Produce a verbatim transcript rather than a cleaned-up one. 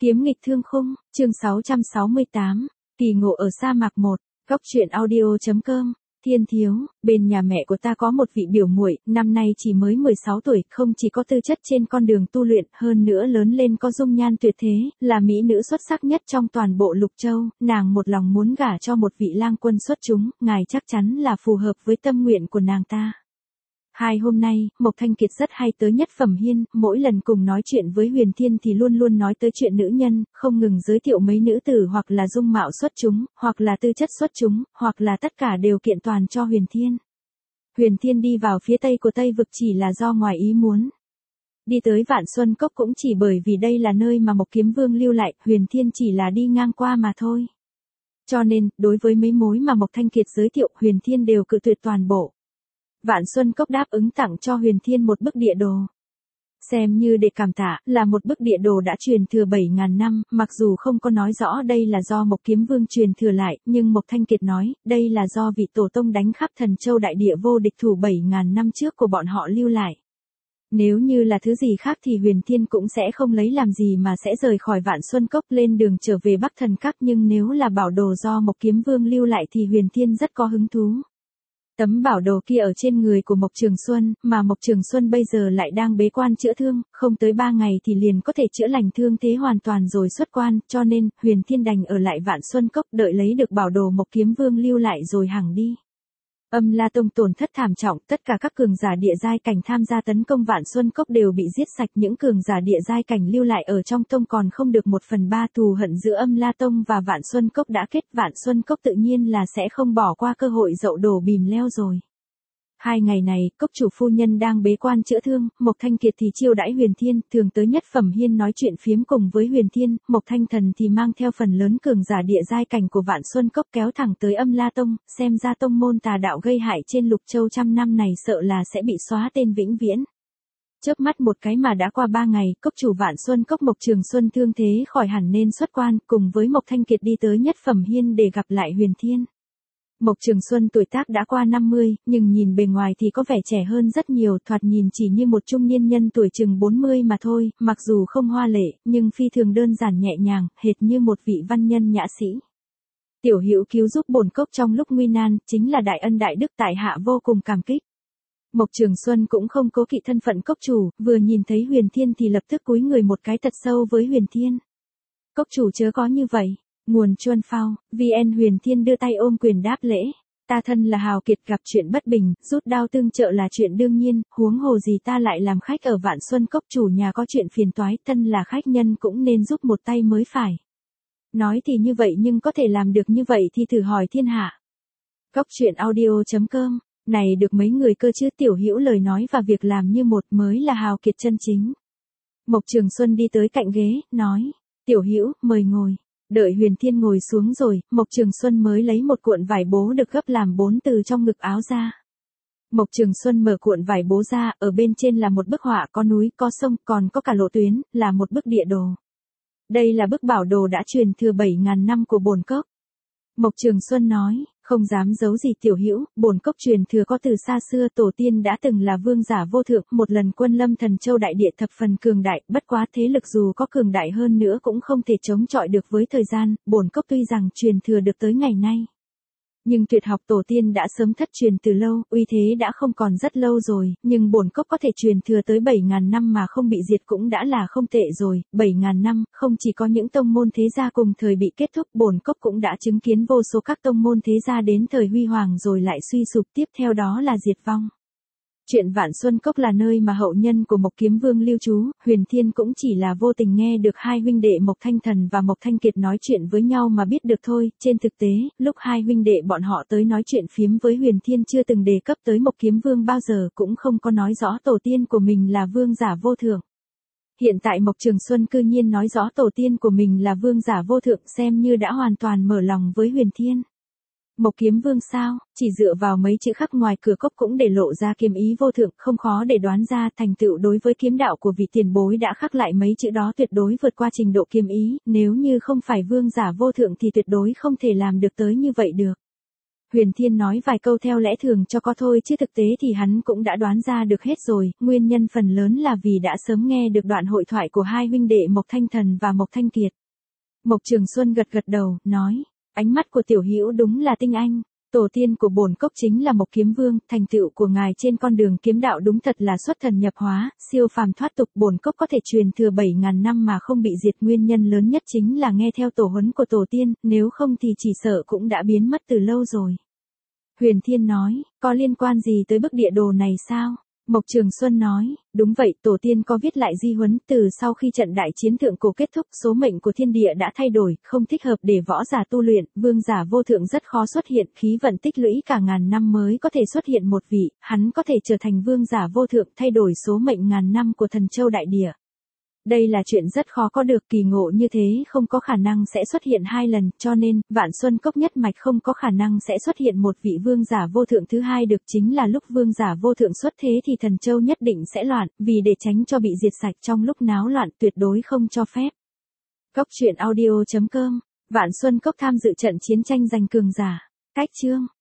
Kiếm nghịch thương khung, chương sáu trăm sáu mươi tám, kỳ ngộ ở sa mạc một, góc truyện audio chấm com. Thiên thiếu, bên nhà mẹ của ta có một vị biểu muội, năm nay chỉ mới mười sáu tuổi, không chỉ có tư chất trên con đường tu luyện, hơn nữa lớn lên có dung nhan tuyệt thế, là mỹ nữ xuất sắc nhất trong toàn bộ Lục Châu, nàng một lòng muốn gả cho một vị lang quân xuất chúng, ngài chắc chắn là phù hợp với tâm nguyện của nàng ta. Hai hôm nay, Mộc Thanh Kiệt rất hay tới Nhất Phẩm Hiên, mỗi lần cùng nói chuyện với Huyền Thiên thì luôn luôn nói tới chuyện nữ nhân, không ngừng giới thiệu mấy nữ tử hoặc là dung mạo xuất chúng, hoặc là tư chất xuất chúng, hoặc là tất cả đều kiện toàn cho Huyền Thiên. Huyền Thiên đi vào phía tây của Tây Vực chỉ là do ngoài ý muốn. Đi tới Vạn Xuân Cốc cũng chỉ bởi vì đây là nơi mà Mộc Kiếm Vương lưu lại, Huyền Thiên chỉ là đi ngang qua mà thôi. Cho nên, đối với mấy mối mà Mộc Thanh Kiệt giới thiệu, Huyền Thiên đều cự tuyệt toàn bộ. Vạn Xuân Cốc đáp ứng tặng cho Huyền Thiên một bức địa đồ. Xem như để cảm tạ, là một bức địa đồ đã truyền thừa bảy ngàn năm, mặc dù không có nói rõ đây là do Mộc Kiếm Vương truyền thừa lại, nhưng Mộc Thanh Kiệt nói, đây là do vị tổ tông đánh khắp Thần Châu đại địa vô địch thủ bảy ngàn năm trước của bọn họ lưu lại. Nếu như là thứ gì khác thì Huyền Thiên cũng sẽ không lấy làm gì mà sẽ rời khỏi Vạn Xuân Cốc lên đường trở về Bắc Thần Các, nhưng nếu là bảo đồ do Mộc Kiếm Vương lưu lại thì Huyền Thiên rất có hứng thú. Tấm bảo đồ kia ở trên người của Mộc Trường Xuân, mà Mộc Trường Xuân bây giờ lại đang bế quan chữa thương, không tới ba ngày thì liền có thể chữa lành thương thế hoàn toàn rồi xuất quan, cho nên, Huyền Thiên đành ở lại Vạn Xuân Cốc đợi lấy được bảo đồ Mộc Kiếm Vương lưu lại rồi hằng đi. Âm La Tông tổn thất thảm trọng, tất cả các cường giả địa giai cảnh tham gia tấn công Vạn Xuân Cốc đều bị giết sạch, những cường giả địa giai cảnh lưu lại ở trong tông còn không được một phần ba, thù hận giữa Âm La Tông và Vạn Xuân Cốc đã kết, Vạn Xuân Cốc tự nhiên là sẽ không bỏ qua cơ hội dậu đổ bìm leo rồi. Hai ngày này, cốc chủ phu nhân đang bế quan chữa thương, Mộc Thanh Kiệt thì chiêu đãi Huyền Thiên, thường tới Nhất Phẩm Hiên nói chuyện phiếm cùng với Huyền Thiên, Mộc Thanh Thần thì mang theo phần lớn cường giả địa giai cảnh của Vạn Xuân Cốc kéo thẳng tới Âm La Tông, xem ra tông môn tà đạo gây hại trên Lục Châu trăm năm này sợ là sẽ bị xóa tên vĩnh viễn. Chớp mắt một cái mà đã qua ba ngày, cốc chủ Vạn Xuân Cốc Mộc Trường Xuân thương thế khỏi hẳn nên xuất quan, cùng với Mộc Thanh Kiệt đi tới Nhất Phẩm Hiên để gặp lại Huyền Thiên. Mộc Trường Xuân tuổi tác đã qua năm mươi, nhưng nhìn bề ngoài thì có vẻ trẻ hơn rất nhiều, thoạt nhìn chỉ như một trung niên nhân tuổi chừng bốn mươi mà thôi, mặc dù không hoa lệ, nhưng phi thường đơn giản nhẹ nhàng, hệt như một vị văn nhân nhã sĩ. Tiểu hữu cứu giúp bổn cốc trong lúc nguy nan, chính là đại ân đại đức, tại hạ vô cùng cảm kích. Mộc Trường Xuân cũng không cố kỵ thân phận cốc chủ, vừa nhìn thấy Huyền Thiên thì lập tức cúi người một cái thật sâu với Huyền Thiên. Cốc chủ chớ có như vậy. Nguồn Chuân Phao, vê en Huyền Thiên đưa tay ôm quyền đáp lễ. Ta thân là hào kiệt gặp chuyện bất bình, rút đao tương trợ là chuyện đương nhiên, huống hồ gì ta lại làm khách ở Vạn Xuân Cốc, chủ nhà có chuyện phiền toái, thân là khách nhân cũng nên giúp một tay mới phải. Nói thì như vậy nhưng có thể làm được như vậy thì thử hỏi thiên hạ. Góc truyện audio chấm com, này được mấy người cơ chứ, tiểu hữu lời nói và việc làm như một mới là hào kiệt chân chính. Mộc Trường Xuân đi tới cạnh ghế, nói, tiểu hữu, mời ngồi. Đợi Huyền Thiên ngồi xuống rồi, Mộc Trường Xuân mới lấy một cuộn vải bố được gấp làm bốn từ trong ngực áo ra. Mộc Trường Xuân mở cuộn vải bố ra, ở bên trên là một bức họa có núi, có sông, còn có cả lộ tuyến, là một bức địa đồ. Đây là bức bảo đồ đã truyền thừa bảy ngàn năm của bổn cốc. Mộc Trường Xuân nói, không dám giấu gì tiểu hữu, bổn cốc truyền thừa có từ xa xưa, tổ tiên đã từng là vương giả vô thượng, một lần quân lâm Thần Châu đại địa thập phần cường đại, bất quá thế lực dù có cường đại hơn nữa cũng không thể chống chọi được với thời gian, bổn cốc tuy rằng truyền thừa được tới ngày nay. Nhưng tuyệt học tổ tiên đã sớm thất truyền từ lâu, uy thế đã không còn rất lâu rồi, nhưng bổn cốc có thể truyền thừa tới bảy ngàn năm mà không bị diệt cũng đã là không tệ rồi, bảy ngàn năm, không chỉ có những tông môn thế gia cùng thời bị kết thúc, bổn cốc cũng đã chứng kiến vô số các tông môn thế gia đến thời huy hoàng rồi lại suy sụp, tiếp theo đó là diệt vong. Chuyện Vạn Xuân Cốc là nơi mà hậu nhân của Mộc Kiếm Vương lưu trú, Huyền Thiên cũng chỉ là vô tình nghe được hai huynh đệ Mộc Thanh Thần và Mộc Thanh Kiệt nói chuyện với nhau mà biết được thôi, trên thực tế, lúc hai huynh đệ bọn họ tới nói chuyện phiếm với Huyền Thiên chưa từng đề cập tới Mộc Kiếm Vương bao giờ, cũng không có nói rõ tổ tiên của mình là vương giả vô thượng. Hiện tại Mộc Trường Xuân cư nhiên nói rõ tổ tiên của mình là vương giả vô thượng, xem như đã hoàn toàn mở lòng với Huyền Thiên. Mộc Kiếm Vương sao, chỉ dựa vào mấy chữ khắc ngoài cửa cốc cũng để lộ ra kiếm ý vô thượng, không khó để đoán ra thành tựu đối với kiếm đạo của vị tiền bối đã khắc lại mấy chữ đó tuyệt đối vượt qua trình độ kiếm ý, nếu như không phải vương giả vô thượng thì tuyệt đối không thể làm được tới như vậy được. Huyền Thiên nói vài câu theo lẽ thường cho có thôi chứ thực tế thì hắn cũng đã đoán ra được hết rồi, nguyên nhân phần lớn là vì đã sớm nghe được đoạn hội thoại của hai huynh đệ Mộc Thanh Thần và Mộc Thanh Kiệt. Mộc Trường Xuân gật gật đầu, nói, ánh mắt của Tiểu Hữu đúng là tinh anh. Tổ tiên của bổn cốc chính là Mộc Kiếm Vương, thành tựu của ngài trên con đường kiếm đạo đúng thật là xuất thần nhập hóa, siêu phàm thoát tục. Bổn cốc có thể truyền thừa bảy ngàn năm mà không bị diệt, nguyên nhân lớn nhất chính là nghe theo tổ huấn của tổ tiên, nếu không thì chỉ sợ cũng đã biến mất từ lâu rồi. Huyền Thiên nói, có liên quan gì tới bức địa đồ này sao? Mộc Trường Xuân nói, đúng vậy, tổ tiên có viết lại di huấn, từ sau khi trận đại chiến thượng cổ kết thúc, số mệnh của thiên địa đã thay đổi, không thích hợp để võ giả tu luyện, vương giả vô thượng rất khó xuất hiện, khí vận tích lũy cả ngàn năm mới có thể xuất hiện một vị, hắn có thể trở thành vương giả vô thượng, thay đổi số mệnh ngàn năm của thần châu đại địa. Đây là chuyện rất khó có được, kỳ ngộ như thế không có khả năng sẽ xuất hiện hai lần, cho nên, Vạn Xuân Cốc nhất mạch không có khả năng sẽ xuất hiện một vị vương giả vô thượng thứ hai được, chính là lúc vương giả vô thượng xuất thế thì thần châu nhất định sẽ loạn, vì để tránh cho bị diệt sạch trong lúc náo loạn tuyệt đối không cho phép. Cốc truyện audio chấm com, Vạn Xuân Cốc tham dự trận chiến tranh giành cường giả. Cách chương